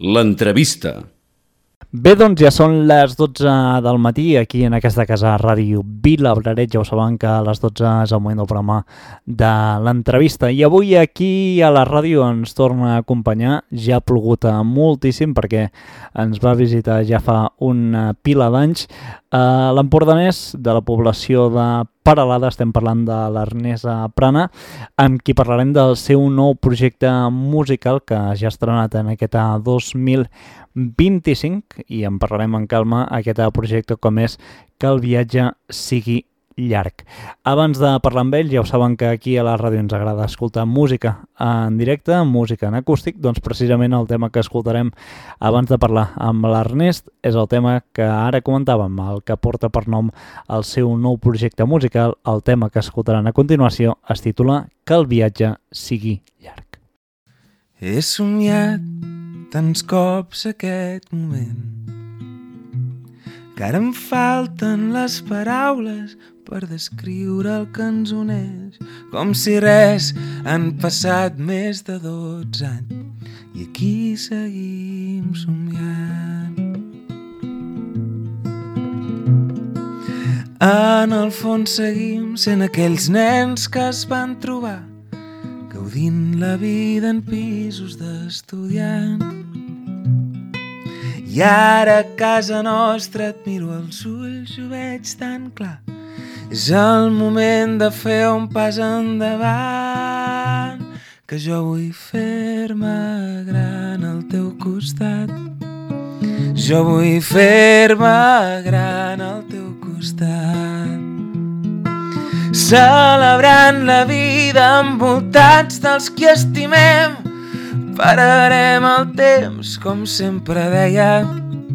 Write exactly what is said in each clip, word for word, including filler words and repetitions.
l'entrevista. Bé, doncs ja són les dotze del matí aquí en aquesta casa Ràdio Vilablareix. Ja ho saben que a les dotze és el moment del programa de l'entrevista. I avui aquí a la ràdio ens torna a acompanyar. Ja ha plogut moltíssim perquè ens va visitar ja fa una pila d'anys Uh, l'empordanès de la població de Peralada. Estem parlant de l'Ernest Prana, amb qui parlarem del seu nou projecte musical que ja ha estrenat en aquest dos mil vint-i-cinc, i en parlarem en calma aquest projecte com és Que el viatge sigui llarg. Abans de parlar amb ell, ja ho saben que aquí a la ràdio ens agrada escoltar música en directe, música en acústic, doncs precisament el tema que escoltarem abans de parlar amb l'Ernest és el tema que ara comentàvem, el que porta per nom el seu nou projecte musical. El tema que escoltaran a continuació es titula Que el viatge sigui llarg. He somiat tants cops aquest moment que ara em falten les paraules per descriure el que ens uneix, com si res han passat més de dotze anys i aquí seguim somiant. En el fons seguim sent aquells nens que es van trobar gaudint la vida en pisos d'estudiant. I ara a casa nostra et miro als ulls i ho veig tan clar. És el moment de fer un pas endavant, que jo vull fer-me gran al teu costat. Jo vull fer-me gran al teu costat. Celebrant la vida envoltats dels qui estimem, pararem el temps, com sempre deia.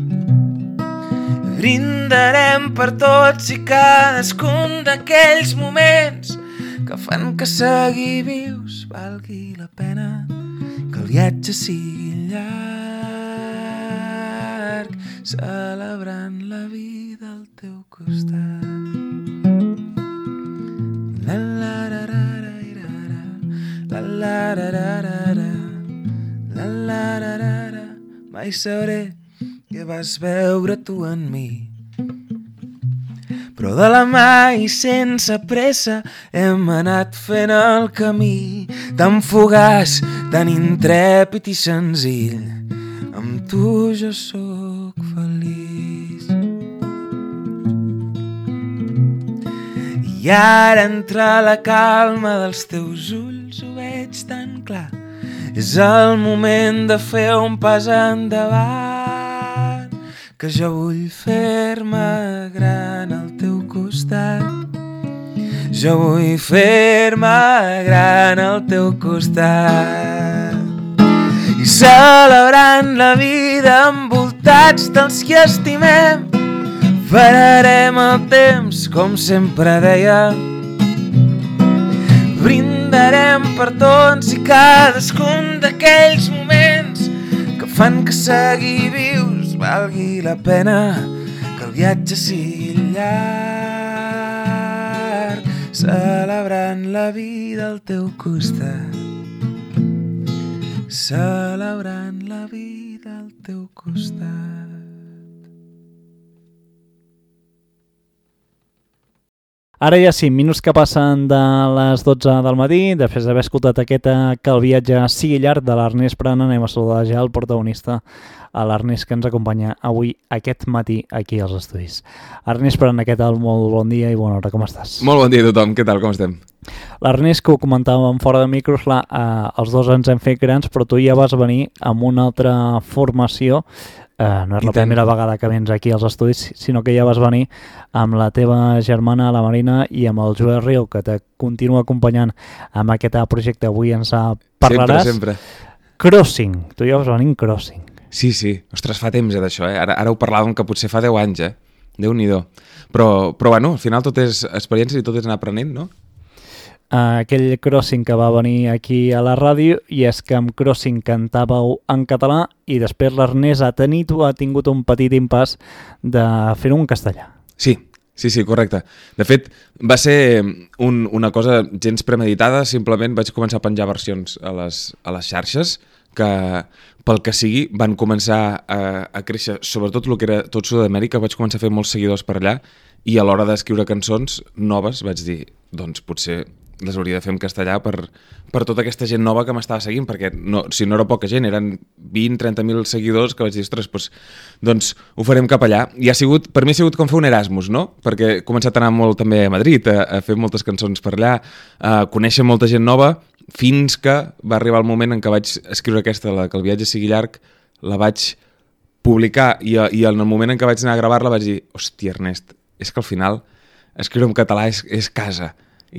Brindarem per tots i cadascun d'aquells moments que fan que seguir vius valgui la pena, que el viatge sigui llarg, celebrant la vida al teu costat. La la ra ra ra la la ra ra ra la la ra ra ra. Mai sabré què vas veure tu en mi, però de la mà i sense pressa hem anat fent el camí, tan fugaç, tan intrèpid i senzill. Amb tu jo sóc feliç. I ara entre la calma dels teus ulls ho veig tan clar. És el moment de fer un pas endavant, que jo vull fer-me gran al teu costat. Jo vull fer-me gran al teu costat. I celebrant la vida envoltats dels qui estimem, pararem el temps, com sempre deia. Brindarem per tots i cadascun d'aquells moments que fan que seguir vius valgui la pena, que el viatge sigui llarg, celebrant la vida al teu costat. Celebrant la vida al teu costat. Ara ja sí, minuts que passen de les dotze del matí, després d'haver escoltat aquest Que el viatge sigui llarg de l'Ernest Prana, anem a saludar ja el protagonista, a l'Ernest, que ens acompanya avui aquest matí aquí als estudis. Ernest Prana, què tal? Molt bon dia i bona hora, com estàs? Molt bon dia a tothom, què tal, com estem? L'Ernest, que ho comentàvem fora de micros, clar, eh, els dos ens hem fet grans, però tu ja vas venir amb una altra formació. Uh, no és la primera vegada que vens aquí als estudis, sinó que ja vas venir amb la teva germana, la Marina, i amb el Joel Riu, que te continua acompanyant amb aquest projecte. Avui ens parlaràs. Sempre, sempre. Crossing. Tu ja vas venir en Crossing. Sí, sí. Ostres, fa temps eh, d'això, eh? Ara, ara ho parlàvem que potser fa deu anys, eh? Déu-n'hi-do. Però, però bueno, al final tot és experiència i tot és anar aprenent, no? Uh, aquell Crossing que va venir aquí a la ràdio, i és que amb Crossing cantàveu en català i després l'Ernest ha tenit o ha tingut un petit impàs de fer-ho en castellà. Sí, sí, sí, correcte. De fet, va ser un, una cosa gens premeditada, simplement vaig començar a penjar versions a les, a les xarxes que pel que sigui van començar a, a créixer, sobretot el que era tot Sud-amèrica, vaig començar a fer molts seguidors per allà i a l'hora d'escriure cançons noves vaig dir, doncs potser les hauria de fer en castellà per, per tota aquesta gent nova que m'estava seguint, perquè no, si no era poca gent, eren vint a trenta mil seguidors que vaig dir, ostres, doncs, doncs ho farem cap allà. I ha sigut, per mi ha sigut com fer un Erasmus, no? Perquè he començat a anar molt també a Madrid, a, a fer moltes cançons per allà, a conèixer molta gent nova, fins que va arribar el moment en què vaig escriure aquesta, la que el viatge sigui llarg, la vaig publicar i, i en el moment en què vaig anar a gravar-la vaig dir, hòstia, Ernest, és que al final escriure en català és, és casa.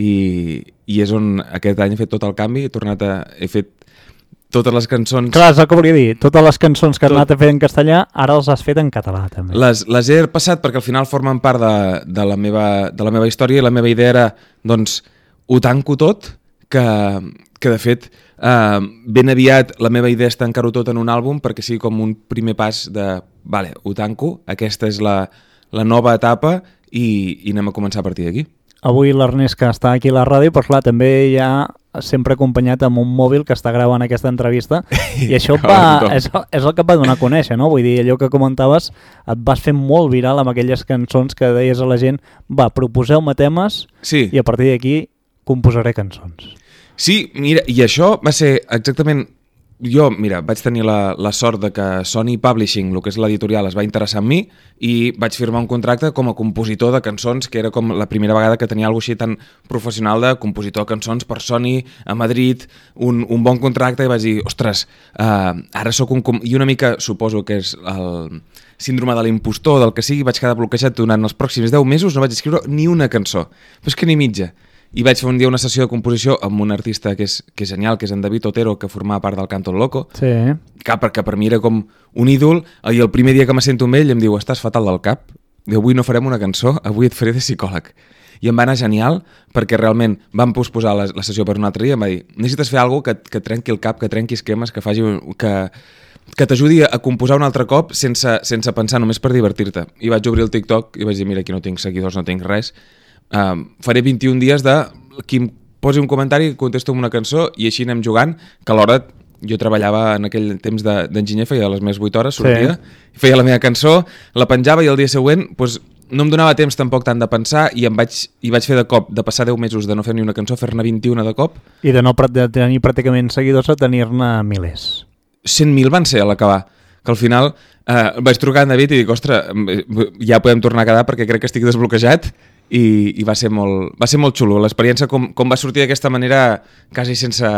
I, i és on aquest any he fet tot el canvi, he tornat a... he fet totes les cançons... Clar, és el que volia dir, totes les cançons que has tot... anat a fer en castellà, ara les has fet en català també. Les, les he passat perquè al final formen part de, de, la meva, de la meva història i la meva idea era, doncs, ho tanco tot, que, que de fet eh, ben aviat la meva idea és tancar-ho tot en un àlbum perquè sigui com un primer pas de, vale, ho tanco, aquesta és la, la nova etapa i, i anem a començar a partir d'aquí. Avui l'Ernest, que està aquí a la ràdio, però clar, també hi ha sempre acompanyat amb un mòbil que està gravant aquesta entrevista i això va, és, és el que et va donar a conèixer, no? Vull dir, allò que comentaves, et vas fer molt viral amb aquelles cançons que deies a la gent, va, proposeu-me temes sí. I a partir d'aquí composaré cançons. Sí, mira, i això va ser exactament... Jo, mira, vaig tenir la, la sort de que Sony Publishing, el que és l'editorial, es va interessar en mi i vaig firmar un contracte com a compositor de cançons, que era com la primera vegada que tenia alguna cosa així tan professional de compositor de cançons per Sony a Madrid, un, un bon contracte, i vaig dir, ostres, uh, ara sóc un... Com... I una mica, suposo que és el síndrome de l'impostor, del que sigui, vaig quedar bloquejat durant els pròxims deu mesos, no vaig escriure ni una cançó, però és que ni mitja. I vaig fer un dia una sessió de composició amb un artista que és, que és genial, que és en David Otero, que formava part del Canto Loco, sí. que, perquè per mi era com un ídol, i el primer dia que me sento amb ell em diu, estàs fatal del cap, i avui no farem una cançó, avui et faré de psicòleg. I em va anar genial, perquè realment vam posposar la, la sessió per un altre dia, em va dir, necessites fer alguna cosa que, que trenqui el cap, que trenqui esquemes, que faci... que, que t'ajudi a composar un altre cop sense, sense pensar, només per divertir-te. I vaig obrir el TikTok i vaig dir, mira, aquí no tinc seguidors, no tinc res, Uh, faré vint-i-un dies de qui em posi un comentari, contesto amb una cançó i així anem jugant, que alhora jo treballava en aquell temps d'enginyer, de, feia les meves vuit hores, sortia, sí. Feia la meva cançó, la penjava i el dia següent pues, no em donava temps tampoc tant de pensar i em vaig, i vaig fer de cop, de passar deu mesos de no fer ni una cançó, fer-ne vint-i-una de cop. I de no de tenir pràcticament seguidors a tenir-ne milers. cent mil van ser a l'acabar, que al final eh, vaig trucar a en David i dic, ostres, ja podem tornar a quedar perquè crec que estic desbloquejat. I, i va ser molt, va ser molt xulo l'experiència, com, com va sortir d'aquesta manera quasi sense,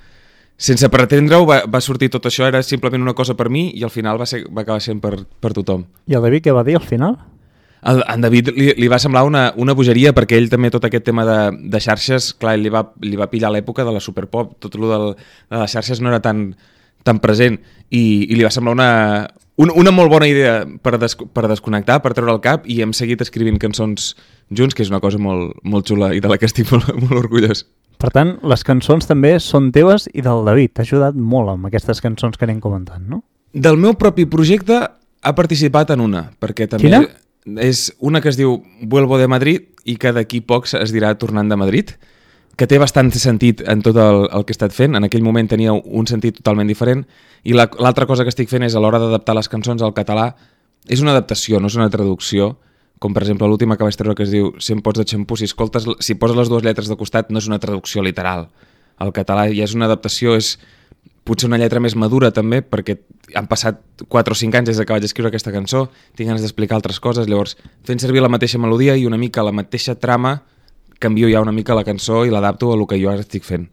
sense pretendre-ho, va, va sortir tot això, era simplement una cosa per mi i al final va, ser, va acabar sent per, per tothom. I el David què va dir al final? El, en David li, li va semblar una, una bogeria perquè ell també tot aquest tema de, de xarxes, clar, li va, li va pillar l'època de la superpop, tot el del, de les xarxes no era tan, tan present i, i li va semblar una... Una, una molt bona idea per, des, per desconnectar, per treure el cap, i hem seguit escrivint cançons junts, que és una cosa molt, molt xula i de la que estic molt, molt orgullós. Per tant, les cançons també són teves i del David. T'ha ajudat molt amb aquestes cançons que anem comentant, no? Del meu propi projecte ha participat en una, perquè també Quina? És una que es diu Vuelvo de Madrid i que d'aquí poc es dirà Tornant de Madrid, que té bastant sentit en tot el, el que he estat fent. En aquell moment tenia un sentit totalment diferent i la, l'altra cosa que estic fent és a l'hora d'adaptar les cançons al català, és una adaptació, no és una traducció, com per exemple l'última que vaig treure que es diu cent pots de xampú, si, escoltes, si poses les dues lletres de costat no és una traducció literal. El català ja és una adaptació, és potser una lletra més madura també, perquè han passat quatre o cinc anys des que vaig escriure aquesta cançó, tinc ganes d'explicar altres coses, llavors fent servir la mateixa melodia i una mica la mateixa trama, canvio ja una mica la cançó i l'adapto a el que jo ara estic fent.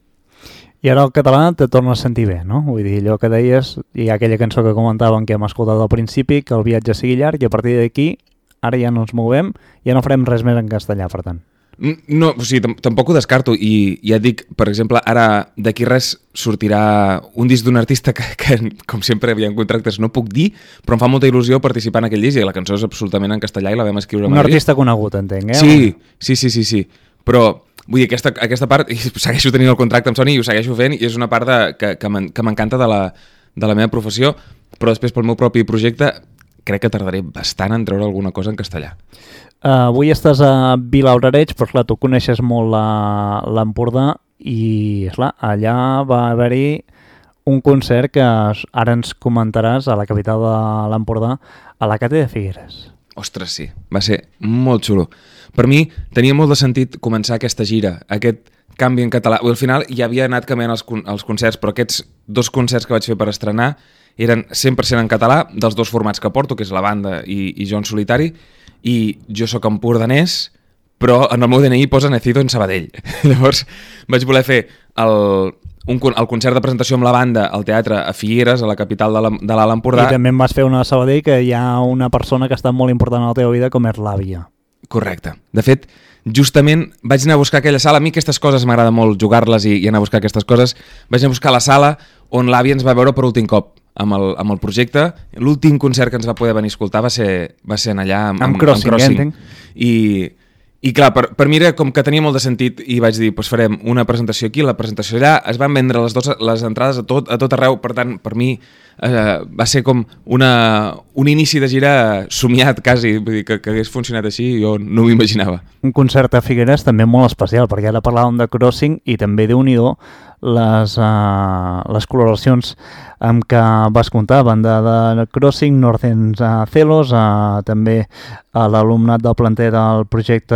I ara el català te torna a sentir bé, no? Vull dir, allò que deies, hi ha aquella cançó que comentàvem que hem escoltat al principi, que el viatge sigui llarg, i a partir d'aquí, ara ja no ens movem, ja no farem res més en castellà, per tant. No, o sigui, tampoc ho descarto, i ja et dic, per exemple, ara d'aquí res sortirà un disc d'un artista que, que, com sempre, hi ha contractes, no puc dir, però em fa molta il·lusió participar en aquell disc, i la cançó és absolutament en castellà i la vam escriure a Un Madrid. artista conegut, entenc, eh? Sí, sí, sí, sí, sí. Però vull dir, aquesta, aquesta part, segueixo tenint el contracte amb Sony i ho segueixo fent, i és una part de, que, que m'encanta de la, de la meva professió, però després pel meu propi projecte crec que tardaré bastant en treure alguna cosa en castellà. Uh, avui estàs a Vilaurareig, però clar, tu coneixes molt l'Empordà i, esclar, allà va haver-hi un concert que ara ens comentaràs a la capital de l'Empordà, a la Cate de Figueres. Ostres, sí, va ser molt xulo. Per mi tenia molt de sentit començar aquesta gira, aquest canvi en català. Al final ja havia anat canviant els, els concerts, però aquests dos concerts que vaig fer per estrenar eren cent per cent en català, dels dos formats que porto, que és la banda i, i jo en solitari, i jo sóc empordanès, però en el meu D N I posa Nacido en Sabadell. Llavors vaig voler fer el, un, el concert de presentació amb la banda al teatre a Figueres, a la capital de l'Alt Empordà. I també em vas fer una a Sabadell, que hi ha una persona que està molt important a la teva vida, com és l'àvia. Correcte. De fet, justament vaig anar a buscar aquella sala. A mi aquestes coses m'agrada molt jugar-les i, i anar a buscar aquestes coses. Vaig anar a buscar la sala on l'àvia ens va veure per últim cop amb el, amb el projecte. L'últim concert que ens va poder venir a escoltar va ser, va ser en allà amb, amb, amb Crossing. Amb crossing. I, I clar, per, per mi era com que tenia molt de sentit i vaig dir, doncs farem una presentació aquí, la presentació allà. Es van vendre les, dos, les entrades a tot, a tot arreu, per tant, per mi eh, va ser com una, un inici de gira somiat quasi, vull dir, que, que hagués funcionat així, jo no m'ho imaginava. Un concert a Figueres també molt especial, perquè ara parlàvem de Crossing i també Déu-n'hi-do les, uh, les col·laboracions amb què vas comptar, banda de Crossing, Northern uh, Celos, uh, també uh, l'alumnat del planter del projecte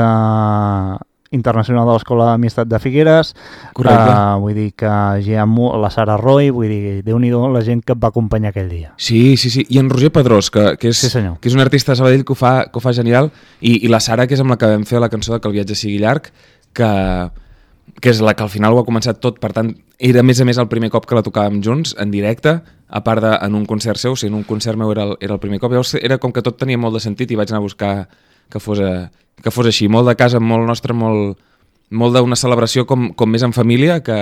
internacional de l'Escola d'Amistat de Figueres. Correcte. Uh, vull dir que hi ha la Sara Roy, vull dir, Déu-n'hi-do la gent que et va acompanyar aquell dia. Sí, sí, sí. I en Roger Pedrós, que, que, és, sí, que és un artista de Sabadell que ho fa, que ho fa genial, i, i la Sara, que és amb la que vam fer la cançó de Que el viatge sigui llarg, que... que és la que al final ho ha començat tot, per tant, era a més a més el primer cop que la tocàvem junts, en directe, a part de, en un concert seu, o sigui, en un concert meu era el, era el primer cop, llavors era com que tot tenia molt de sentit i vaig anar a buscar que fos, a, que fos així, molt de casa, molt nostre, molt, molt d'una celebració com, com més en família que,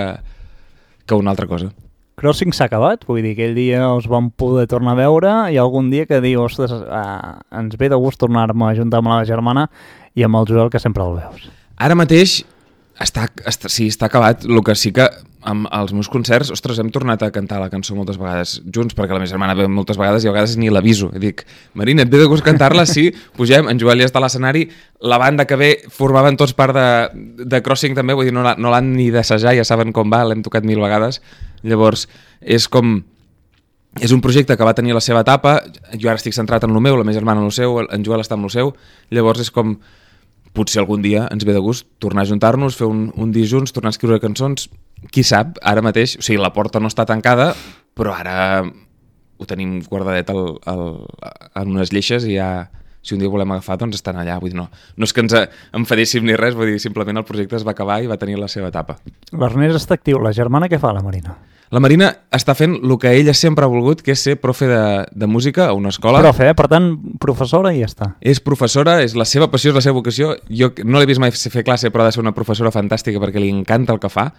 que una altra cosa. Crossing s'ha acabat, vull dir, aquell dia us vam poder tornar a veure i algun dia que diu, ostres, eh, ens ve de gust tornar-me a juntar amb la germana i amb el Joel, que sempre el veus. Ara mateix Està, està, sí, està acabat. El que sí que amb els meus concerts, ostres, hem tornat a cantar la cançó moltes vegades junts, perquè la meva germana ve moltes vegades i a vegades ni l'aviso. I dic, Marina, et ve de gust cantar-la? Sí, pugem, en Joel ja està a l'escenari, la banda que ve formaven tots part de, de Crossing també, vull dir, no, no l'han ni d'assajar, ja saben com va, l'hem tocat mil vegades. Llavors, és com... És un projecte que va tenir la seva etapa, jo ara estic centrat en el meu, la meva germana en el seu, en Joel està en el seu, llavors és com... Potser algun dia ens ve de gust tornar a juntar-nos, fer un, un dia junts, tornar a escriure cançons. Qui sap, ara mateix, o sigui, la porta no està tancada, però ara ho tenim guardadet al, al, en unes lleixes i ja, si un dia volem agafar, doncs estan allà. Vull dir, no, no és que ens enfadéssim ni res, vull dir, simplement el projecte es va acabar i va tenir la seva etapa. L'Ernest està actiu. La germana què fa, la Marina? La Marina està fent el que ella sempre ha volgut, que és ser profe de, de música a una escola. Profe, eh? Per tant, professora i ja està. És professora, és la seva passió, és la seva vocació. Jo no l'he vist mai fer classe, però ha de ser una professora fantàstica perquè li encanta el que fa.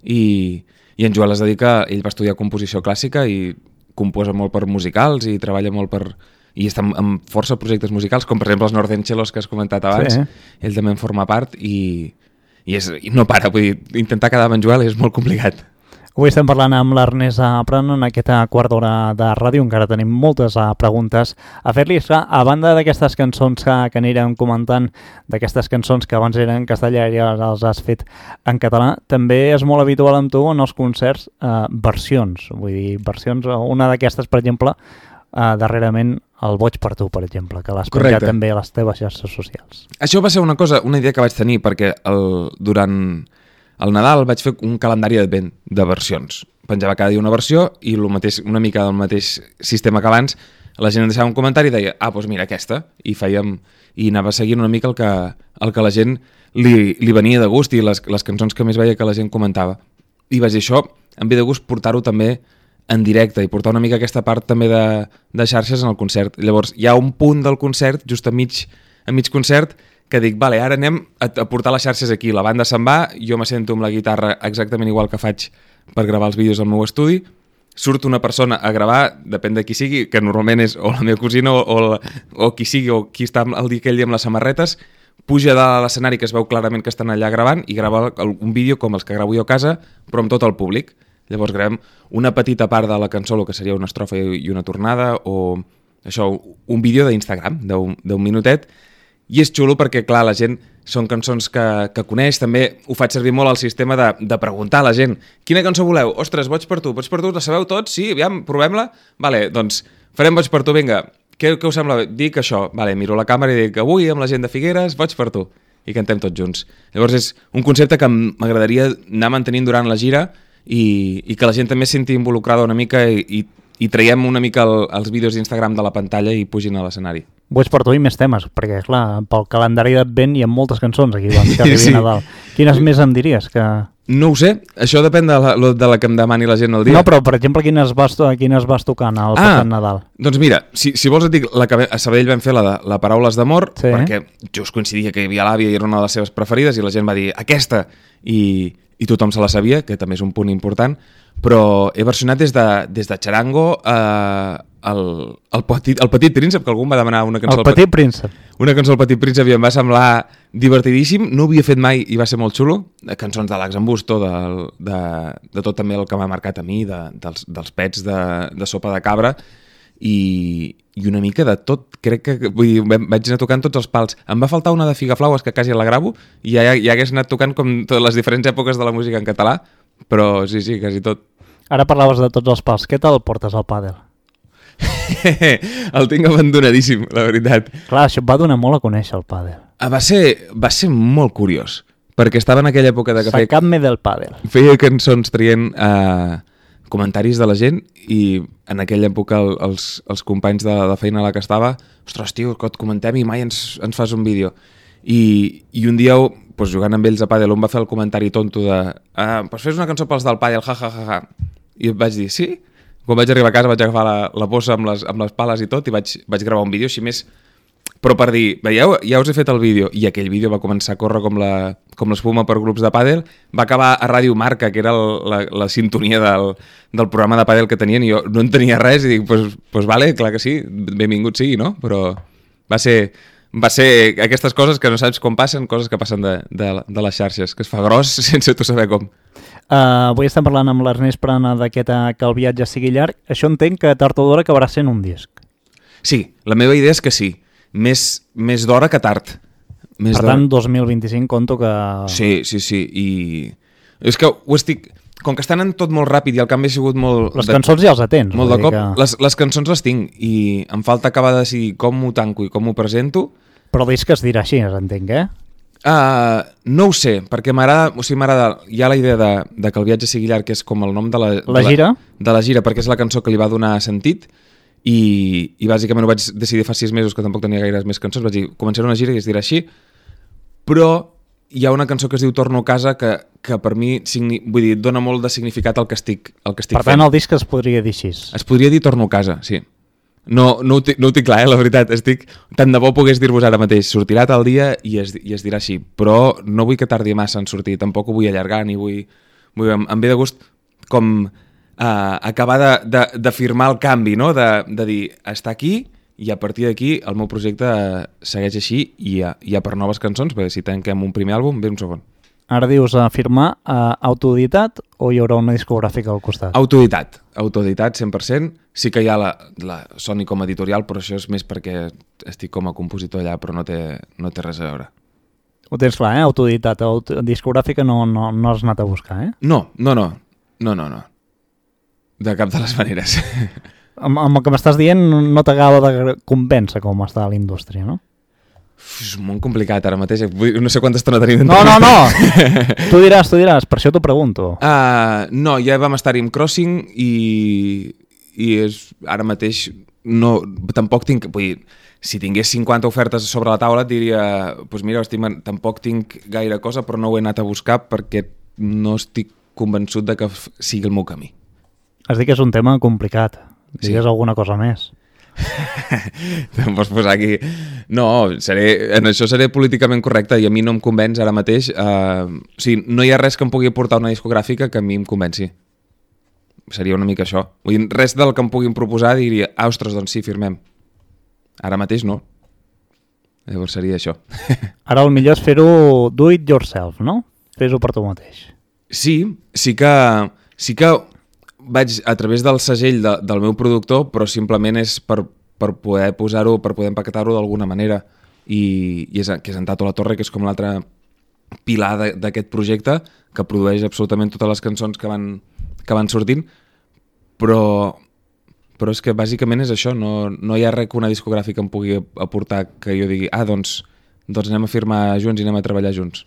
I, i en Joel es dedica, ell va estudiar composició clàssica i composa molt per musicals i treballa molt per... i està en força projectes musicals, com per exemple els Northern Cellos que has comentat abans. Sí. Ell també en forma part i, i, és, i no para. Vull dir, intentar quedar amb en Joel és molt complicat. Avui estem parlant amb l'Ernest Pran en aquesta quarta hora de ràdio. Encara tenim moltes uh, preguntes a fer-li. A banda d'aquestes cançons que, que anirem comentant, d'aquestes cançons que abans eren en castellà i ara les has fet en català, també és molt habitual amb tu en els concerts uh, versions. Vull dir, versions, una d'aquestes, per exemple, uh, darrerament el Boig per tu, per exemple, que l'has penjat també a les teves xarxes socials. Això va ser una cosa, una idea que vaig tenir, perquè el, durant... Al Nadal vaig fer un calendari d'advent de versions. Penjava cada dia una versió i el mateix, una mica del mateix sistema que abans, la gent em deixava un comentari i deia, ah, doncs mira aquesta, i fèiem, i anava seguint una mica el que, el que la gent li, li venia de gust i les, les cançons que més veia que la gent comentava. I vaig dir, això em ve de gust portar-ho també en directe i portar una mica aquesta part també de, de xarxes en el concert. Llavors hi ha un punt del concert, just a mig, a mig concert, que dic, vale, ara anem a, a portar les xarxes aquí, la banda se'n va, jo me sento amb la guitarra exactament igual que faig per gravar els vídeos al meu estudi, surt una persona a gravar, depèn de qui sigui, que normalment és o la meva cosina o, o, la, o qui sigui, o qui està el dia aquell dia amb les samarretes, puja de l'escenari que es veu clarament que estan allà gravant i grava un vídeo com els que gravo jo a casa, però amb tot el públic. Llavors gravem una petita part de la cançó, el que seria una estrofa i una tornada, o això, un vídeo d'Instagram d'un minutet. I és xulo perquè, clar, la gent són cançons que, que coneix. També ho faig servir molt al sistema de, de preguntar a la gent quina cançó voleu? Ostres, Boig per tu, Boig per tu, la sabeu tots? Sí, aviam, provem-la? Vale, doncs farem Boig per tu, vinga. Què, què us sembla? Dic això. Vale, miro la càmera i dic avui amb la gent de Figueres, Boig per tu. I cantem tots junts. Llavors és un concepte que m'agradaria anar mantenint durant la gira i, i que la gent també senti involucrada una mica i, i, i traiem una mica el, els vídeos d'Instagram de la pantalla i pugin a l'escenari. Boig per tu i més temes, perquè clar, pel calendari d'Advent hi ha moltes cançons aquí quan que arribi Sí. Nadal. Quines més em diries? Que... No ho sé, això depèn de la, de la que em demani la gent el dia. No, però per exemple, quines vas, to- quines vas tocant al Ah, passat Nadal? Doncs mira, si, si vols et dic, la que a Sabadell vam fer la de la Paraules d'amor, Sí. perquè just coincidia que hi havia l'àvia i era una de les seves preferides i la gent va dir aquesta, i, i tothom se la sabia, que també és un punt important, però he versionat des de, des de Charango eh, el, el, petit, el Petit Príncep, que algú em va demanar una cançó. El Petit Príncep. Una cançó del Petit Príncep i em va semblar divertidíssim, no ho havia fet mai i va ser molt xulo. Cançons de l'Ax Ambusto, de, de, de tot també el que m'ha marcat a mi, de, dels, dels pets de, de sopa de cabra i, i una mica de tot. Crec que vull dir, vaig anar tocant tots els pals. Em va faltar una de Figaflaues que quasi la gravo i ja, ja hagués anat tocant com totes les diferents èpoques de la música en català, però sí, sí, quasi tot. Ara parlaves de tots els pals. Què te'l portes al pàdel? El tinc abandonadíssim, la veritat. Clar, això et va donar molt a conèixer el pàdel. Ah, Va ser, va ser molt curiós, perquè estava en aquella època de que feia, Sacant-me del pàdel. feia cançons traient eh, comentaris de la gent i en aquella època el, els, els companys de, de feina a la que estava, ostres, tio, que et comentem i mai ens, ens fas un vídeo. I, i un dia, doncs, jugant amb ells a pàdel, un va fer el comentari tonto de ah, doncs fes una cançó pels del pàdel, ja, ja, ja, ja. I vaig dir, sí? Quan vaig arribar a casa vaig agafar la, la bossa amb les, amb les pales i tot i vaig, vaig gravar un vídeo així més, però per dir, veieu, ja us he fet el vídeo, i aquell vídeo va començar a córrer com la, com l'espuma per grups de pàdel, va acabar a Ràdio Marca, que era el, la, la sintonia del, del programa de pàdel que tenien, i jo no en tenia res, i dic, pues, pues vale, clar que sí, benvingut sigui, no? Però va ser, va ser aquestes coses que no saps com passen, coses que passen de, de, de les xarxes, que es fa gros sense tu saber com. Uh, avui estem parlant amb l'Ernest Prana d'aquest uh, que el viatge sigui llarg. Això entenc que tard o d'hora acabarà sent un disc. Sí, la meva idea és que sí. Més, més d'hora que tard. Més Per tant, dos mil vint-i-cinc conto que... Sí, sí, sí. I és que ho estic... Com que estan en tot molt ràpid i el canvi ha sigut molt... Les de... cançons ja els atens. Molt de vull dir cop. que... Les, les cançons les tinc i em falta acabar de decidir com ho tanco i com ho presento. Però el disc es dirà així, entenc, eh? Uh, no ho sé, perquè m'agrada, o sigui, m'agrada, hi ha la idea de, de que el viatge sigui llarg, que és com el nom de la, La de gira? de la gira, perquè és la cançó que li va donar sentit, i, i bàsicament ho vaig decidir fa sis mesos, que tampoc tenia gaires més cançons, vaig dir, començaré una gira i es dirà així, però hi ha una cançó que es diu Torno a casa, que, que per mi, signi, vull dir, dona molt de significat al que estic, al que estic Per fent. tant, el disc es podria dir així. Es podria dir Torno a casa, sí. No, no, ho, tinc, no ho tinc clar, eh, la veritat. Estic... Tant de bo pogués dir-vos ara mateix, sortirà tal dia i es, i es dirà així, però no vull que tardi massa en sortir, tampoc ho vull allargar, ni vull... vull em, em ve de gust com eh, acabar de, de, de firmar el canvi, no? De, de dir, està aquí i a partir d'aquí el meu projecte segueix així i hi ha, hi ha per noves cançons, perquè si tanquem un primer àlbum, ve un segon. Ara dius a firmar uh, autoeditat o hi haurà una discogràfica al costat? Autoeditat, autoeditat cent per cent. Sí que hi ha la, la Sony com a editorial, però això és més perquè estic com a compositor allà, però no té, no té res a veure. Ho tens clar, eh? Autoeditat, auto discogràfica no, no, no has anat a buscar, eh? No, no, no, no, no, no. De cap de les maneres. Amb, amb el que m'estàs dient no t'acaba de convèncer com està la indústria, no? Uf, és molt complicat ara mateix, no sé quanta estona tenim. No, no, no! Tu diràs, tu diràs, per això t'ho pregunto. Uh, no, ja vam estar-hi amb Crossing i, i és, ara mateix no, tampoc tinc, vull dir, si tingués cinquanta ofertes sobre la taula et diria, doncs mira, estic, tampoc tinc gaire cosa, però no ho he anat a buscar perquè no estic convençut de que sigui el meu camí. Has dit que és un tema complicat. Digues Sí. alguna cosa més. Em pots posar aquí... No, seré, en això seré políticament correcte i a mi no em convenç ara mateix. Uh, o sigui, no hi ha res que em pugui portar una discogràfica que a mi em convenci. Seria una mica això. Vull dir, res del que em puguin proposar diria, ah, ostres, doncs sí, firmem. Ara mateix no. Llavors seria això. Ara el millor és fer-ho do it yourself, no? Fes-ho per tu mateix. Sí, sí que... Sí que vaig a través del segell de, del meu productor, però simplement és per, per poder posar-ho, per poder empaquetar-ho d'alguna manera. i, i és, que és en Tato La Torre, que és com l'altre pilar d'aquest projecte, que produeix absolutament totes les cançons que van, que van sortint, però, però és que bàsicament és això, no, no hi ha res que una discogràfica em pugui aportar que jo digui, ah, doncs, doncs anem a firmar junts i anem a treballar junts.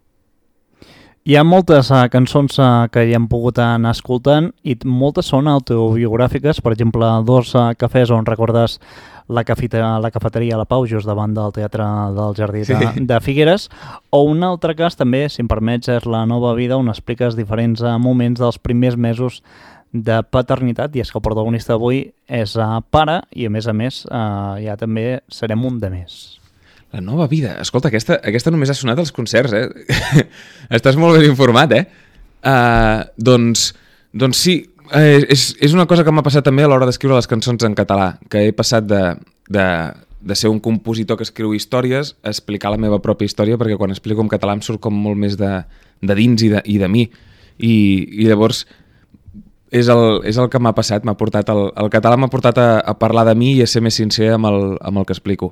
Hi ha moltes uh, cançons uh, que hi hem pogut anar escoltant i moltes són autobiogràfiques, per exemple, Dos uh, cafès on recordes la, cafeta, la cafeteria La Pau, just davant del Teatre del Jardí de, sí. de Figueres, o un altre cas també, si em permets, és La nova vida, on expliques diferents uh, moments dels primers mesos de paternitat, i és que el protagonista avui és uh, pare i a més a més uh, ja també serem un de més. La nova vida. Escolta, aquesta, aquesta només ha sonat als concerts, eh? Estàs molt ben informat, eh? Uh, doncs, doncs sí, eh, és, és una cosa que m'ha passat també a l'hora d'escriure les cançons en català, que he passat de, de, de ser un compositor que escriu històries a explicar la meva pròpia història, perquè quan explico en català em surt com molt més de, de dins i de, i de mi. I, i llavors és el, és el que m'ha passat, m'ha portat el, el català m'ha portat a, a parlar de mi i a ser més sincer amb el, amb el que explico.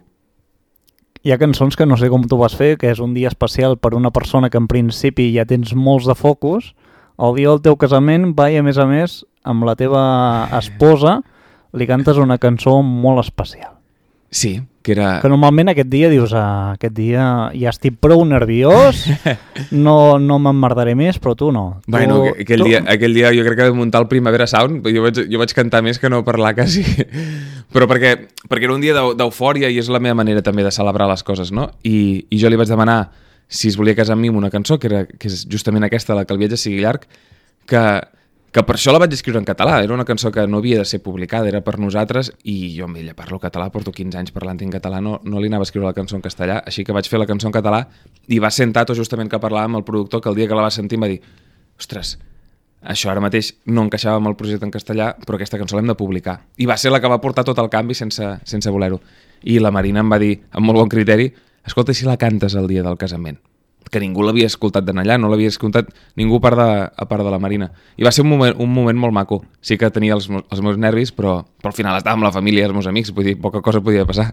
Hi ha cançons que no sé com tu vas fer, que és un dia especial per una persona que en principi ja tens molts de focus, el dia del teu casament va i a més a més amb la teva esposa li cantes una cançó molt especial. Sí, que era... Que normalment aquest dia dius, ah, aquest dia ja estic prou nerviós, no, no m'emmerdaré més, però tu no. Tu, bueno, aquell, tu... dia, aquell dia jo crec que vam muntar el Primavera Sound, jo vaig, jo vaig cantar més que no parlar quasi, però perquè, perquè era un dia d'eufòria i és la meva manera també de celebrar les coses, no? I, i jo li vaig demanar si es volia casar amb mi amb una cançó, que, era, que és justament aquesta, la que el viatge sigui llarg, que... que per això la vaig escriure en català, era una cançó que no havia de ser publicada, era per nosaltres, i jo amb ella parlo català, porto quinze anys parlant en català, no, no li anava a escriure la cançó en castellà, així que vaig fer la cançó en català, i va ser en Tato justament que parlava amb el productor, que el dia que la va sentir em va dir, ostres, això ara mateix no encaixava amb el projecte en castellà, però aquesta cançó l'hem de publicar. I va ser la que va portar tot el canvi sense, sense voler-ho. I la Marina em va dir, amb molt bon criteri, escolta, si la cantes el dia del casament, que ningú l'havia escoltat d'en allà, no l'havia escoltat ningú a part, de, a part de la Marina. I va ser un moment, un moment molt maco. Sí que tenia els, els meus nervis, però, però al final estava amb la família i els meus amics, vull dir, poca cosa podia passar.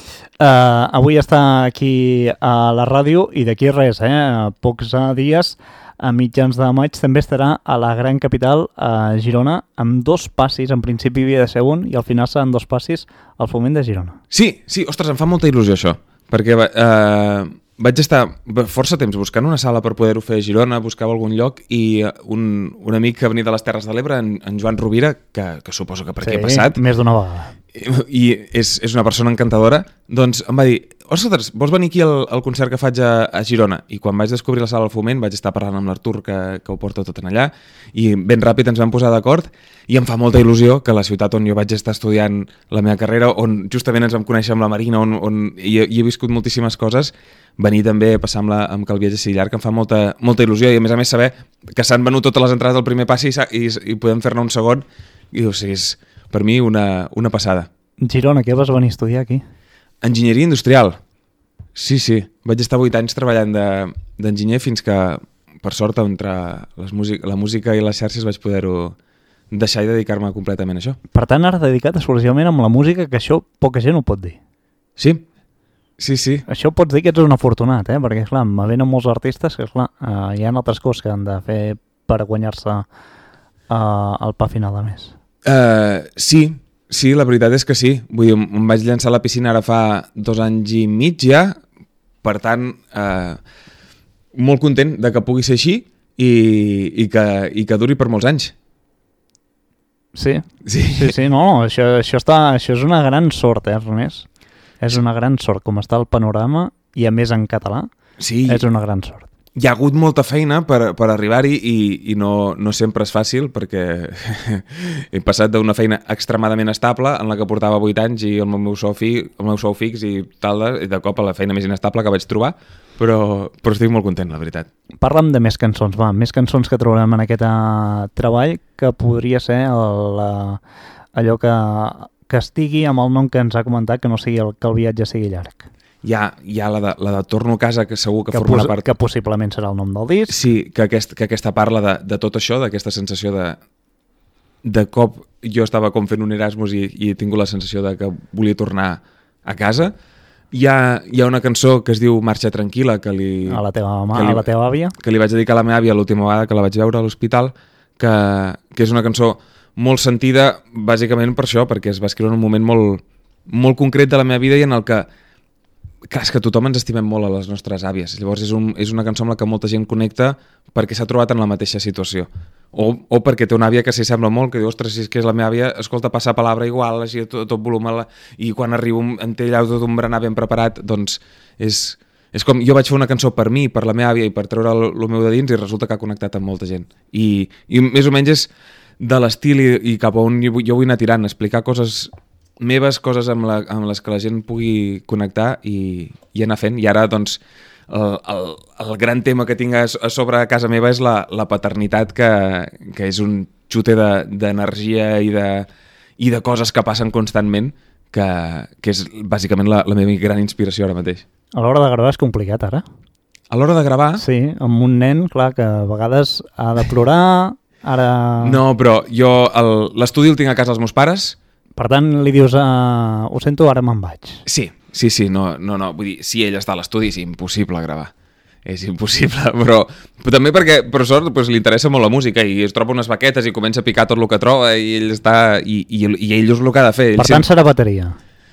Uh, avui està aquí a la ràdio i d'aquí res, eh? A pocs uh, dies, a mitjans de maig, també estarà a la gran capital, a Girona, amb dos passis, en principi havia de ser un, i al final seran dos passis al Foment de Girona. Sí, sí, ostres, em fa molta il·lusió això, perquè... Uh... Vaig estar força temps buscant una sala per poder-ho fer a Girona, buscava algun lloc i un, un amic que venia de les Terres de l'Ebre, en, en Joan Rovira, que, que suposo que per aquí sí, ha passat, més d'una vegada, i, i és, és una persona encantadora, doncs em va dir, ostres, vols venir aquí al, al concert que faig a, a Girona? I quan vaig descobrir la sala del Foment vaig estar parlant amb l'Artur, que, que ho porta tot en allà, i ben ràpid ens vam posar d'acord, i em fa molta il·lusió que la ciutat on jo vaig estar estudiant la meva carrera, on justament ens vam conèixer amb la Marina, on, on hi, hi he viscut moltíssimes coses, venir també a passar amb, la, amb que el viatge sigui llarg, que em fa molta, molta il·lusió, i a més a més saber que s'han venut totes les entrades del primer passi i, i, i podem fer-ne un segon, i o sigui, és per mi una, una passada. Girona, què vas venir a estudiar aquí? Enginyeria industrial. Sí, sí. Vaig estar vuit anys treballant d'enginyer de, fins que, per sort, entre les músic, la música i les xarxes vaig poder-ho deixar i dedicar-me completament a això. Per tant, ara dedicat exclusivament amb la música, que això poca gent ho pot dir. Sí, sí, sí. Això pots dir que ets un afortunat, eh? Perquè, clar, me venen molts artistes que, clar, eh, hi ha altres coses que han de fer per guanyar-se eh, el pa final de mes. Uh, sí, sí, la veritat és que sí. Vull dir, em vaig llançar a la piscina ara fa dos anys i mig ja, per tant, uh, molt content de que pugui ser així i, i, que, i que duri per molts anys. Sí, sí, sí, sí no, no, això, això, està, això és una gran sort, eh, Ernest? És una gran sort, com està el panorama, i a més en català, sí. És una gran sort. Hi ha hagut molta feina per, per arribar-hi i, i no, no sempre és fàcil, perquè he passat d'una feina extremadament estable en la que portava vuit anys i el meu sou, fi, el meu sou fix i tal, de, i de cop a la feina més inestable que vaig trobar, però, però estic molt content, la veritat. Parla'm de més cançons, va, més cançons que trobarem en aquest uh, treball, que podria ser el, uh, allò que, que estigui amb el nom que ens ha comentat, que no sigui el, que el viatge sigui llarg. Hi ha, hi ha la, de, la de Torno a casa, que segur que, que formarà pos, part... Que possiblement serà el nom del disc. Sí, que, aquest, que aquesta parla de, de tot això, d'aquesta sensació de... De cop jo estava com fent un Erasmus i, i he tingut la sensació de que volia tornar a casa. hi ha, hi ha una cançó que es diu Marxa tranquil·la, que li, A la teva, mà, que li, a la teva àvia. que li vaig dedicar a la meva àvia l'última vegada que la vaig veure a l'hospital, que, que és una cançó molt sentida, bàsicament per això, perquè es va escriure en un moment molt, molt concret de la meva vida i en el que, clar, és que tothom ens estimem molt a les nostres àvies. Llavors és, un, és una cançó amb la que molta gent connecta perquè s'ha trobat en la mateixa situació. O, o perquè té una àvia que s'hi sembla molt, que diu, ostres, si és que és la meva àvia, escolta, passa palabra igual, així a tot, tot volum, a la... i quan arribo em té allà tot un berenar ben preparat, doncs és, és com, jo vaig fer una cançó per mi, per la meva àvia i per treure el, el meu de dins i resulta que ha connectat amb molta gent. I, i més o menys és de l'estil i, i cap a on jo vull anar tirant, explicar coses meves, coses amb, la, amb les que la gent pugui connectar i, i anar fent. I ara, doncs, el, el, el gran tema que tinc a sobre a casa meva és la, la paternitat, que, que és un xute d'energia de, i, de, i de coses que passen constantment, que, que és bàsicament la, la meva gran inspiració ara mateix. A l'hora de gravar és complicat, ara? A l'hora de gravar... Sí, amb un nen, clar, que a vegades ha de plorar, ara... No, però jo l'estudi el tinc a casa dels meus pares. Per tant, li dius, uh, ho sento, ara me'n vaig. Sí, sí, sí, no, no, no, vull dir, si ell està a l'estudi és impossible gravar. És impossible, però, però també perquè, per sort, doncs, li interessa molt la música i es troba unes baquetes i comença a picar tot el que troba i ell està... I, i, i ell és el que ha de fer. Ell per tant, sempre... serà bateria.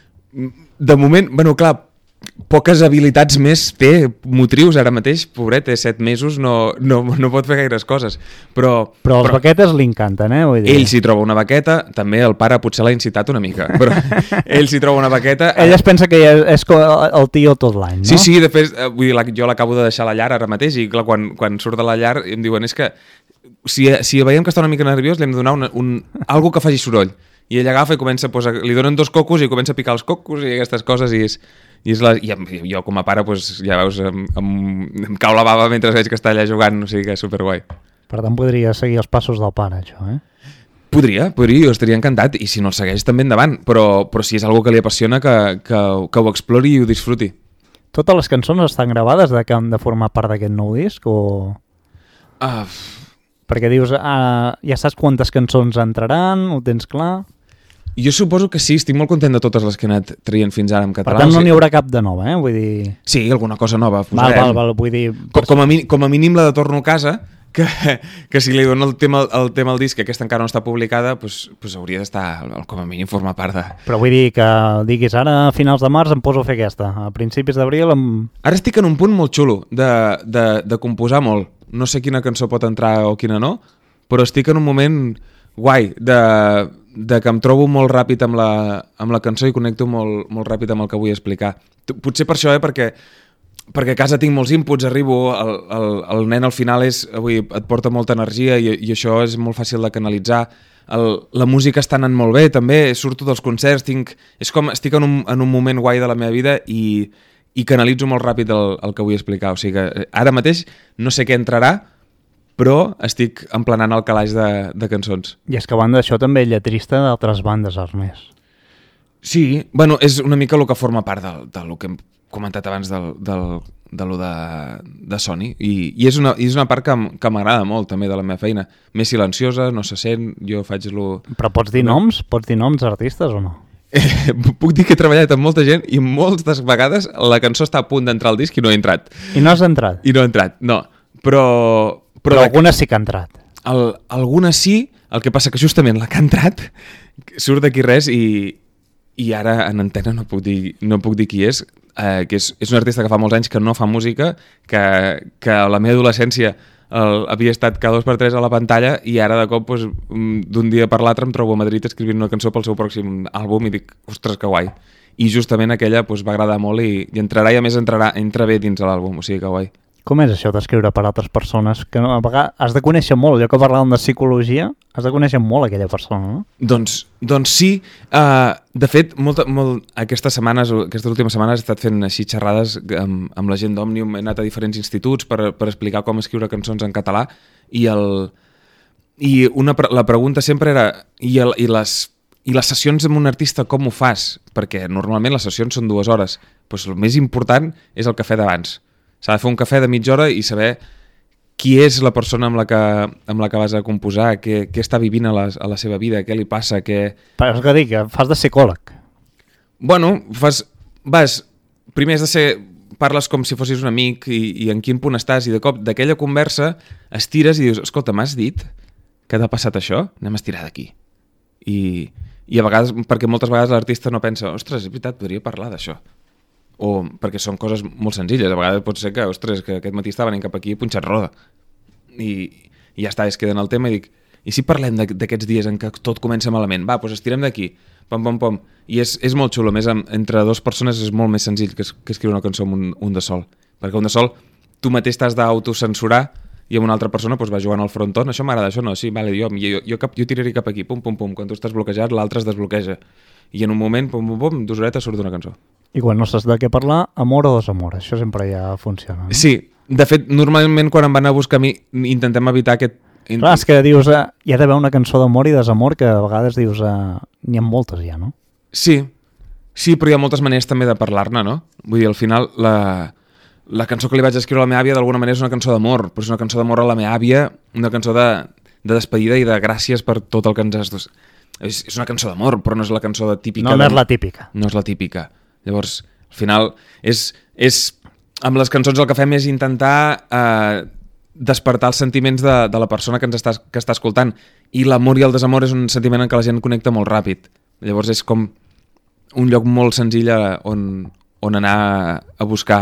De moment, bueno, clar, poques habilitats més té motrius ara mateix, pobret, té set mesos, no, no, no pot fer gaires coses, però... Però les però, baquetes li encanten, eh? Vull dir. Ell s'hi troba una baqueta, també el pare potser l'ha incitat una mica, però ell s'hi troba una baqueta... Ell es pensa que ja és el tio tot l'any, no? Sí, sí, de fet, vull dir, jo l'acabo de deixar a la llar ara mateix i clar, quan, quan surt de la llar em diuen, és que si, si veiem que està una mica nerviós li hem de donar una, un, algo que faci soroll. I ell agafa i comença, pues, li donen dos cocos i comença a picar els cocos i aquestes coses i és... I, és la, i jo com a pare, pues, ja veus, em, em, em cau la bava mentre veig que està allà jugant, o sigui que és superguai. Per tant, podria seguir els passos del pare, això, eh? Podria, podria, jo estaria encantat, i si no el segueix també endavant, però, però si és algo que li apassiona, que, que, que ho explori i ho disfruti. Totes les cançons estan gravades de que han de formar part d'aquest nou disc, o...? Uh... Perquè dius, ah, ja saps quantes cançons entraran, ho tens clar... Jo suposo que sí, estic molt content de totes les que he anat traient fins ara en català. Per tant, no n'hi haurà cap de nova, eh? Vull dir... Sí, alguna cosa nova. Val, val, val, vull dir... Com, com, a mi, com a mínim la de Torno a casa, que, que si li dono el tema, el tema al disc, que aquesta encara no està publicada, pues, pues hauria d'estar, com a mínim, formar part de... Però vull dir que diguis, ara a finals de març em poso a fer aquesta, a principis d'abril em... Ara estic en un punt molt xulo de, de, de composar molt. No sé quina cançó pot entrar o quina no, però estic en un moment guai de... de que em trobo molt ràpid amb la, amb la cançó i connecto molt, molt ràpid amb el que vull explicar. Potser per això, eh? Perquè, perquè a casa tinc molts inputs, arribo, el, el, el nen al final és, avui et porta molta energia i, i això és molt fàcil de canalitzar. El, la música està anant molt bé, també, surto dels concerts, tinc, és com, estic en un, en un moment guai de la meva vida i, i canalitzo molt ràpid el, el que vull explicar. O sigui que ara mateix no sé què entrarà, però estic emplenant el calaix de, de cançons. I és que a banda d'això també lletrista d'altres bandes, Ernest. Sí, bueno, és una mica el que forma part del, del que hem comentat abans del, del, de lo de, de Sony, i, i és, una, és una part que, que m'agrada molt també de la meva feina. Més silenciosa, no se sent, jo faig lo... Però pots dir no. noms? Pots dir noms d'artistes o no? Eh, puc dir que he treballat amb molta gent i moltes vegades la cançó està a punt d'entrar al disc i no he entrat. I no has entrat? I no he entrat, no. Però... Però, però alguna sí que ha entrat. El, alguna sí, el que passa que justament la que ha entrat surt d'aquí res i, i ara en antena no puc dir, no puc dir qui és, eh, que és, és un artista que fa molts anys que no fa música, que, que a la meva adolescència el, havia estat cada dos per tres a la pantalla i ara de cop doncs, d'un dia per l'altre em trobo a Madrid escrivint una cançó pel seu pròxim àlbum i dic, ostres, que guai. I justament aquella doncs, va agradar molt i, i entrarà i a més entrarà, entra bé dins de l'àlbum, o sigui que guai. Com és això d'escriure per altres persones? Que no, a vegades has de conèixer molt, allò que parlàvem de psicologia, has de conèixer molt aquella persona, no? Doncs, doncs sí. Uh, de fet, molta, molt, aquestes setmanes, aquestes últimes setmanes he estat fent així xerrades amb, amb la gent d'Òmnium, he anat a diferents instituts per, per explicar com escriure cançons en català i, el, i una, la pregunta sempre era i, el, i, les, i les sessions amb un artista com ho fas? Perquè normalment les sessions són dues hores. Doncs el més important és el cafè d'abans. S'ha de fer un cafè de mitja hora i saber qui és la persona amb la que, amb la que vas a composar, què, què està vivint a la, a la seva vida, què li passa, què... Però és que dic, fas de psicòleg. Bueno, fas, vas primer has de ser... parles com si fossis un amic i, i en quin punt estàs, i de cop d'aquella conversa estires i dius, escolta, m'has dit que t'ha passat això? Anem a estirar d'aquí. I, I a vegades, perquè moltes vegades l'artista no pensa, ostres, és veritat, podria parlar d'això. O perquè són coses molt senzilles. A vegades pot ser que, ostres, que aquest matí estava venint cap aquí i punxat roda. I, i ja està, es queda en el tema i dic, i si parlem d'aquests dies en què tot comença malament? Va, doncs estirem d'aquí. Pom, pom, pom. I és, és molt xulo. A més, entre dues persones és molt més senzill que, que escriure una cançó amb un, un de sol. Perquè un de sol, tu mateix t'has d'autocensurar i amb una altra persona doncs, va jugant al fronton. Això m'agrada, això no. Sí, vale, jo, jo, jo, cap, jo tiraré cap aquí. Pum, pum, pum. Quan tu estàs bloquejat, l'altre es desbloqueja. I en un moment, pum, pum, pum, dos horetes surt una cançó. I quan no saps de què parlar, amor o desamor. Això sempre ja funciona. No? Sí. De fet, normalment quan em van a buscar a mi, intentem evitar aquest... Clar, és que dius, eh, hi ha d'haver una cançó d'amor i desamor que a vegades dius, eh, n'hi ha moltes ja, no? Sí, sí, però hi ha moltes maneres també de parlar-ne, no? Vull dir, al final, la, la cançó que li vaig escriure a la meva àvia d'alguna manera és una cançó d'amor, però és una cançó d'amor a la meva àvia, una cançó de, de despedida i de gràcies per tot el que ens has... Dus... És, és una cançó d'amor, però no és la cançó de típica... No, no de... és la típica. No és la típica. Llavors, al final, és... és... amb les cançons el que fem és intentar... Eh, despertar els sentiments de, de la persona que ens està, que està escoltant, i l'amor i el desamor és un sentiment en què la gent connecta molt ràpid. Llavors és com un lloc molt senzill on, on anar a buscar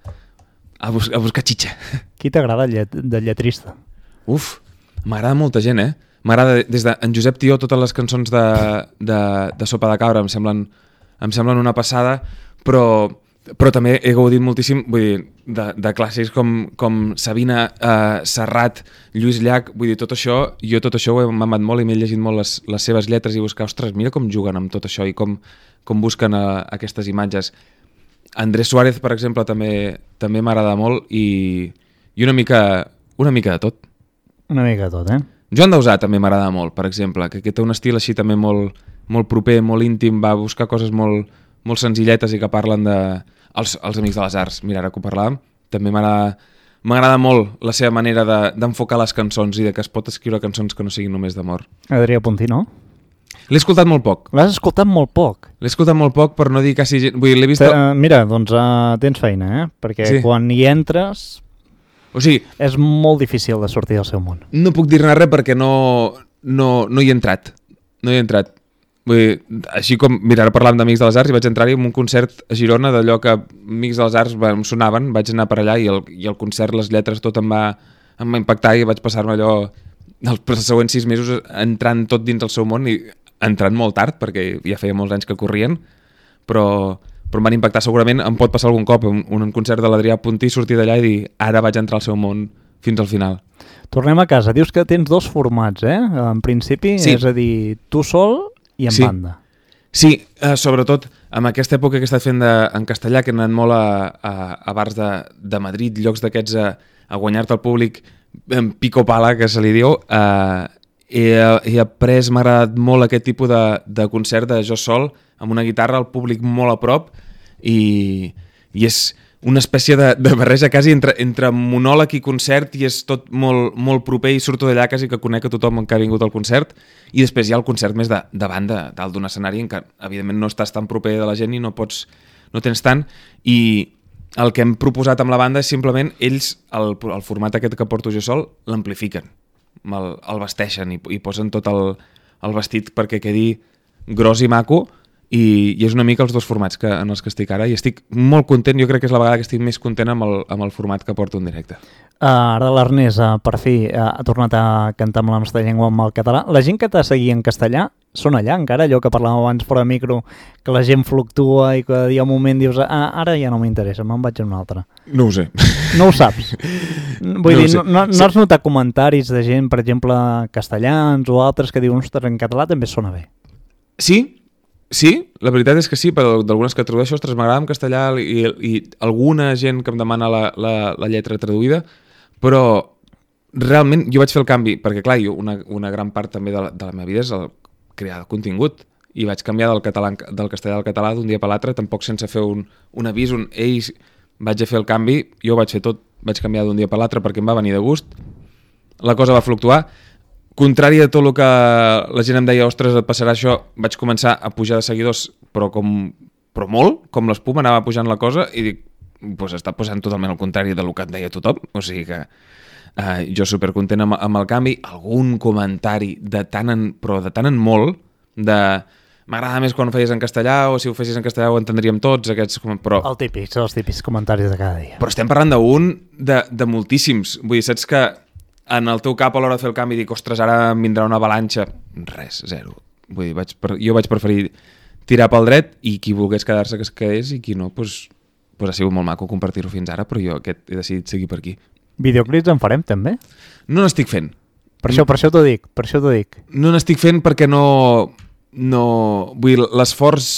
a, bus, a buscar xitxa. Qui t'agrada llet, de lletrista? Uf, m'agrada molta gent, eh? M'agrada des de en Josep Tió, totes les cançons de, de, de Sopa de Cabra em semblen, em semblen una passada, però però també he gaudit moltíssim, vull dir, de, de clàssics com, com Sabina, eh, Serrat, Lluís Llach, vull dir, tot això, jo tot això ho he mamat molt i m'he llegit molt les, les seves lletres i buscar, ostres, mira com juguen amb tot això i com, com busquen a, aquestes imatges. Andrés Suárez, per exemple, també també m'agrada molt i, i una mica una mica de tot. Una mica de tot, eh? Joan Dausà també m'agrada molt, per exemple, que, que té un estil així també molt, molt proper, molt íntim, va buscar coses molt, molt senzilletes i que parlen de... Els, els Amics de les Arts, mira, ara que ho parlàvem, també m'agrada molt la seva manera de, d'enfocar les cançons i de que es pot escriure cançons que no siguin només d'amor. Adrià Puntí, no? L'he escoltat molt poc. L'has escoltat molt poc? L'he escoltat molt poc, per no dir quasi... Vull dir, l'he vist... Uh, mira, doncs uh, tens feina, eh? Perquè sí. Quan hi entres... O sigui... És molt difícil de sortir del seu món. No puc dir-ne res perquè no, no, no hi he entrat. No hi he entrat. Vull dir, així com, mira, ara parlàvem d'Amics de les Arts i vaig entrar-hi en un concert a Girona d'allò que Amics de les Arts em sonaven, vaig anar per allà i el, i el concert, les lletres, tot em va, em va impactar i vaig passar-me allò els següents sis mesos entrant tot dins el seu món i entrant molt tard perquè ja feia molts anys que corrien, però, però em van impactar segurament, em pot passar algun cop un, un concert de l'Adrià Puntí, sortir d'allà i dir ara vaig entrar al seu món fins al final. Tornem a casa, dius que tens dos formats, eh? En principi, sí. És a dir, tu sol i en sí. banda. Sí, eh, sobretot en aquesta època que he estat fent de, en castellà, que he anat molt a, a, a bars de, de Madrid, llocs d'aquests a, a guanyar-te el públic en pico pala, que se li diu, eh, he, he après, m'ha agradat molt aquest tipus de, de concert de jo sol, amb una guitarra, el públic molt a prop, i, i és una espècie de, de barreja quasi entre, entre monòleg i concert i és tot molt, molt proper i surto d'allà quasi que conec a tothom que ha vingut al concert i després hi ha el concert més de, de banda, dalt d'un escenari en què evidentment no estàs tan proper de la gent i no pots, no tens tant i el que hem proposat amb la banda és simplement ells, el, el format aquest que porto jo sol, l'amplifiquen, el, el vesteixen i, i posen tot el, el vestit perquè quedi gros i maco. I, i és una mica els dos formats que, en els que estic ara i estic molt content, jo crec que és la vegada que estic més content amb el, amb el format que porto en directe. Uh, ara l'Ernest, uh, per fi, uh, ha tornat a cantar amb la nostra llengua, amb el català. La gent que t'ha seguit en castellà són allà encara, allò que parlàvem abans fora de micro, que la gent fluctua i que hi ha un moment dius, ah, ara ja no m'interessa, me'n vaig a un altre. No ho sé. No ho saps? Vull no dir, no, no, no has notat comentaris de gent, per exemple, castellans o altres que diuen, ostres, en català també sona bé. Sí, sí, la veritat és que sí, però d'algunes que tradueixo, ostres, m'agrada en castellà i, i alguna gent que em demana la, la, la lletra traduïda, però realment jo vaig fer el canvi, perquè clar, jo una, una gran part també de la, de la meva vida és el crear el contingut, i vaig canviar del, català, del castellà al català d'un dia per l'altre, tampoc sense fer un, un avís, un ei, vaig a fer el canvi, jo vaig fer tot, vaig canviar d'un dia per l'altre perquè em va venir de gust, la cosa va fluctuar. Contrari a tot el que la gent em deia, ostres, et passarà això, vaig començar a pujar de seguidors, però com però molt, com l'espuma, anava pujant la cosa i dic, pues està posant totalment el contrari del que et deia tothom, o sigui que uh, jo supercontent amb, amb el canvi. Algun comentari de tant en, però de tant en molt, de m'agrada més quan ho feies en castellà, o si ho fessis en castellà ho entendríem tots, aquests, però... El típic, els típics comentaris de cada dia. Però estem parlant d'un de, de moltíssims, vull dir, saps que en el teu cap a l'hora de fer el canvi dic, ostres, ara em vindrà una avalanxa, res, zero. Vull dir, vaig per, jo vaig preferir tirar pel dret i qui volgués quedar-se que es quedés i qui no, doncs, pues ha sigut molt maco compartir-ho fins ara, però jo aquest he decidit seguir per aquí. Videoclips en farem també? No n'estic fent. Per això, per això t'ho dic, per això t'ho dic. No n'estic fent perquè no... no vull dir, l'esforç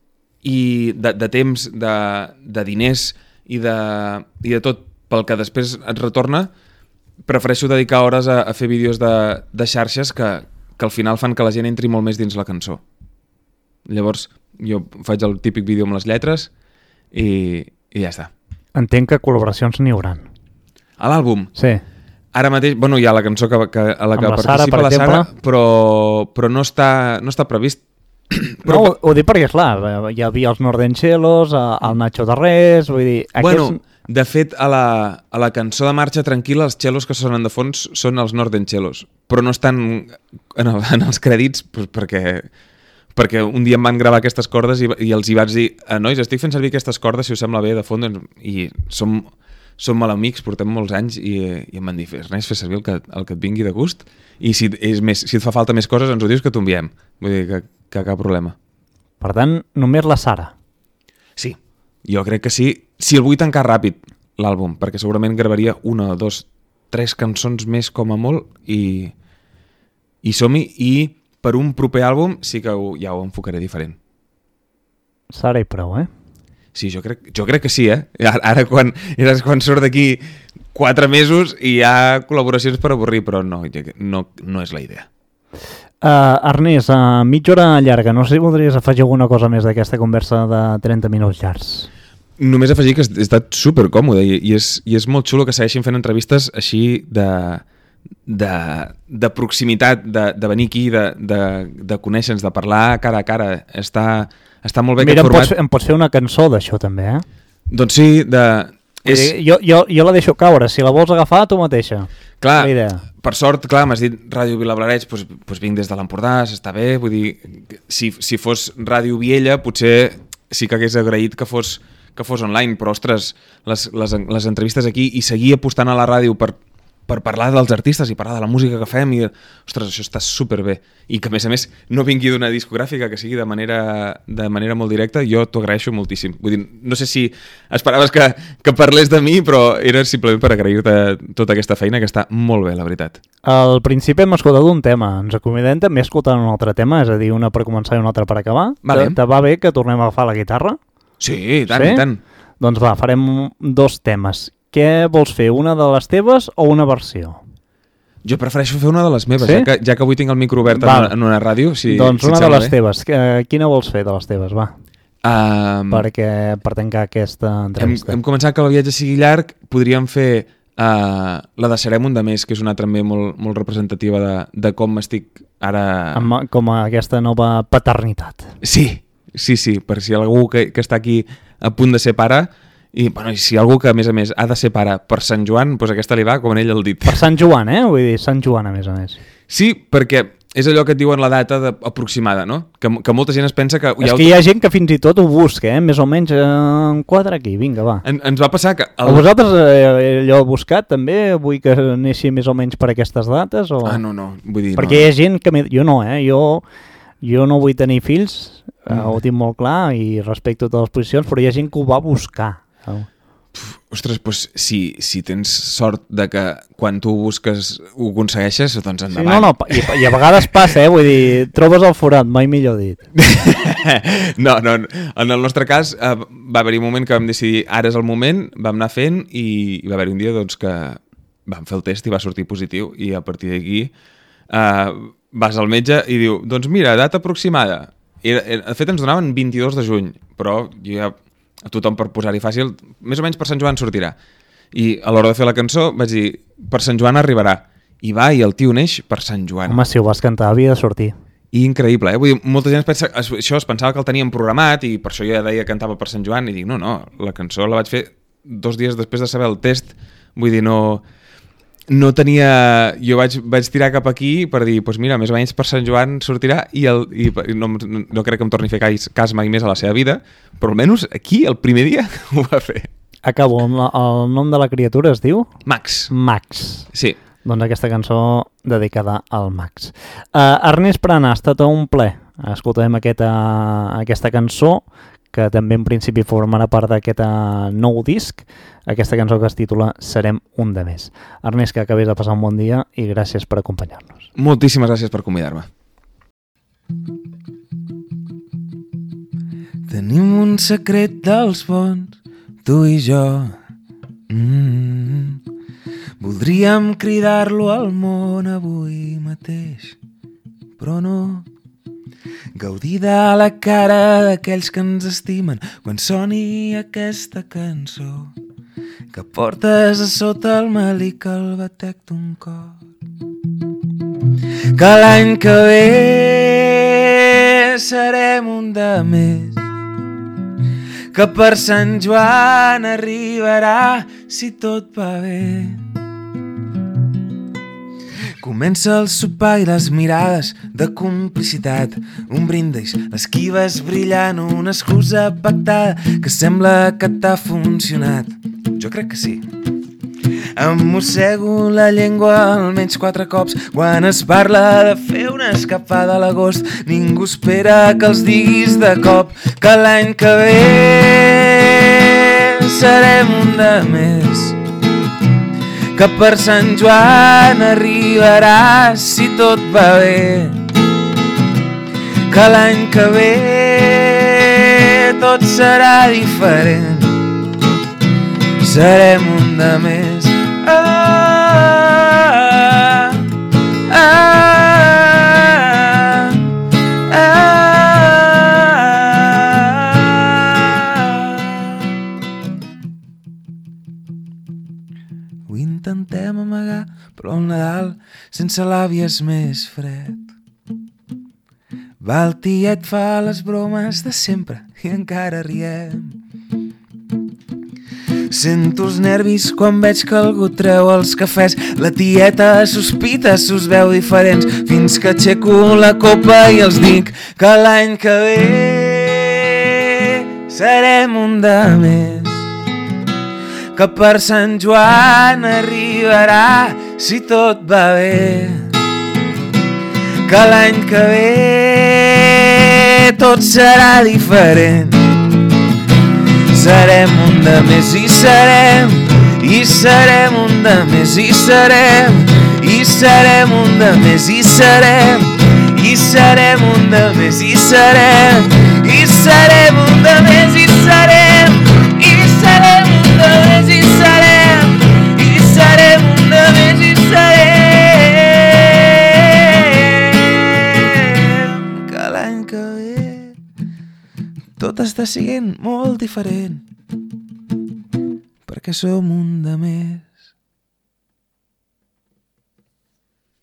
i de, de temps, de, de diners i de, i de tot pel que després et retorna, prefereixo dedicar hores a, a fer vídeos de, de xarxes que, que al final fan que la gent entri molt més dins la cançó. Llavors jo faig el típic vídeo amb les lletres i, i ja està. Entenc que col·laboracions n'hi hauran. A l'àlbum? Sí. Ara mateix, bueno, hi ha la cançó que, que, a la que la participa Sara, per la Sara, exemple. però, però no, està, no està previst. Però... No, ho, ho dic perquè, clar, hi havia els Nordenchelos, el Nacho Tarrés, vull dir... Aquests... Bueno, de fet, a la, a la cançó de Marxa Tranquil·la, els xelos que sonen de fons són els Nordenchelos, però no estan en, el, en els crèdits pues, perquè, perquè un dia em van gravar aquestes cordes i, i els hi vaig dir, nois, estic fent servir aquestes cordes, si us sembla bé, de fons, i som... som molt amics, portem molts anys i, i em van dir, fes res, fes servir el que, el que et vingui de gust i si, és més, si et fa falta més coses ens ho dius que t'ho enviem, vull dir que, que cap problema. Per tant, només la Sara. Sí, jo crec que sí, si el vull tancar ràpid l'àlbum, perquè segurament gravaria una, dos, tres cançons més com a molt i, i som-hi, i per un proper àlbum sí que ho, ja ho enfocaré diferent. Sara i prou, eh? Sí, jo crec, jo crec que sí, eh? Ara, ara quan, quan surt d'aquí quatre mesos i hi ha col·laboracions per avorrir, però no, no, no és la idea. Uh, Ernest, uh, mitja hora llarga, no sé si voldries afegir alguna cosa més d'aquesta conversa de trenta minuts llargs. Només afegir que he estat supercòmode i, i, és, i és molt xulo que segueixin fent entrevistes així de, de, de proximitat, de, de venir aquí, de, de, de conèixer-nos, de parlar cara a cara. Està, està molt bé. Mira, aquest em format. Pots, em pots fer una cançó d'això també, eh? Doncs sí, de... És... Jo, jo, jo la deixo caure, si la vols agafar tu mateixa. Clar, per sort, clar, m'has dit Ràdio Vilablareix, doncs, doncs vinc des de l'Empordà, està bé, vull dir, si, si fos Ràdio Viella potser sí que hagués agraït que fos, que fos online, però ostres, les, les, les entrevistes aquí i seguir apostant a la ràdio per, per parlar dels artistes i parlar de la música que fem i, ostres, això està superbé. I que a més a més no vingui d'una discogràfica, que sigui de manera, de manera molt directa, jo t'ho agraeixo moltíssim. Vull dir, no sé si esperaves que, que parlés de mi, però era simplement per agrair-te tota aquesta feina, que està molt bé, la veritat. Al principi hem escoltat un tema, ens acomodem també a escoltar un altre tema, és a dir, una per començar i una altra per acabar. Vale. Te, te va bé que tornem a agafar la guitarra? Sí, i tant, sí? i tant. Doncs va, farem dos temes. Què vols fer, una de les teves o una versió? Jo prefereixo fer una de les meves, sí? ja, que, ja que avui tinc el micro obert en una, en una ràdio. Si, doncs si una de les bé. teves. Quina vols fer de les teves, va? Um, Perquè per tancar aquesta entrevista. Hem, hem començat que el viatge sigui llarg, podríem fer uh, la deixarem un de més, que és una també molt, molt representativa de, de com estic ara... Amb, com a aquesta nova paternitat. Sí, sí, sí, per si algú que, que està aquí a punt de ser pare... I, bueno, i si algú que, a més a més, ha de ser pare per Sant Joan, doncs aquesta li va com en ell el dit. Per Sant Joan, eh? Vull dir, Sant Joan, a més a més. Sí, perquè és allò que et diuen la data de, aproximada, no? Que, que molta gent es pensa que... És ja que hi ha gent que fins i tot ho busca, eh? Més o menys en quadre aquí, vinga, va. En, ens va passar que... El... A vosaltres eh, allò buscat també? Vull que neixi més o menys per aquestes dates? O... Ah, no, no, vull dir... Perquè no. hi ha gent que... Jo no, eh? Jo, jo no vull tenir fills, mm. eh, ho tinc molt clar i respecto a totes les posicions, però hi ha gent que ho va buscar. Oh. Ostres, doncs si, si tens sort de que quan tu ho busques ho aconsegueixes, doncs endavant. Sí, no, no, i, i a vegades passa, eh? Vull dir, trobes el forat, mai millor dit. no, no, en el nostre cas eh, va haver-hi un moment que vam decidir ara és el moment, vam anar fent i, i va haver-hi un dia doncs, que vam fer el test i va sortir positiu i a partir d'aquí eh, vas al metge i diu, doncs mira, data aproximada. I, de fet ens donaven vint-i-dos de juny, però jo ja... a tothom per posar-hi fàcil, més o menys per Sant Joan sortirà. I a l'hora de fer la cançó vaig dir, per Sant Joan arribarà. I va, i el tio neix per Sant Joan. Home, si ho vas cantar havia de sortir. I increïble, eh? Vull dir, molta gent es pensa, això es pensava que el teníem programat i per això jo ja deia que cantava per Sant Joan i dic, no, no, la cançó la vaig fer dos dies després de saber el test, vull dir, no, no tenia... Jo vaig, vaig tirar cap aquí per dir, doncs mira, més o menys per Sant Joan sortirà i, el, i no, no crec que em torni a fer cas, cas mai més a la seva vida, però almenys aquí, el primer dia, ho va fer. Acabo, el, el nom de la criatura es diu? Max. Max. Sí. Doncs aquesta cançó dedicada al Max. Uh, Ernest Prana, ha estat un ple. Escoltarem aquesta, aquesta cançó, que també en principi formarà part d'aquest uh, nou disc, aquesta cançó que es titula Serem un de més. Ernest, que acabés de passar un bon dia i gràcies per acompanyar-nos. Moltíssimes gràcies per convidar-me. Tenim un secret dels bons, tu i jo. Mm-hmm. Voldríem cridar-lo al món avui mateix, però no. Gaudir de la cara d'aquells que ens estimen quan soni aquesta cançó que portes a sota el melic el batec d'un cor. Que l'any que ve serem un de més, que per Sant Joan arribarà si tot va bé. Comença el sopar i les mirades de complicitat, un brindis, l'esquives brillant, una excusa pactada que sembla que t'ha funcionat. Jo crec que sí. Em mossego la llengua almenys quatre cops quan es parla de fer una escapada a l'agost. Ningú espera que els diguis de cop que l'any que ve serem un de més, que per Sant Joan arribarà si tot va bé, que l'any que ve tot serà diferent, serem un de més. Ah, ah, ah, ho intentem amagar, però el Nadal sense l'àvia és més fred. Va, el tiet fa les bromes de sempre i encara riem. Sento els nervis quan veig que algú treu els cafès. La tieta sospita, s'us veu diferents, fins que aixeco la copa i els dic que l'any que ve serem un de més, que per Sant Joan arribarà si tot va bé, que l'any que ve tot serà diferent, serem un de més i serem, i serem un de més i serem, i serem un de més i serem, i serem un de més i serem, i serem un de més i serem, i serem un de més i serem, i serem un de més i serem, que l'any que ve tot està sent molt diferent, perquè som un de més.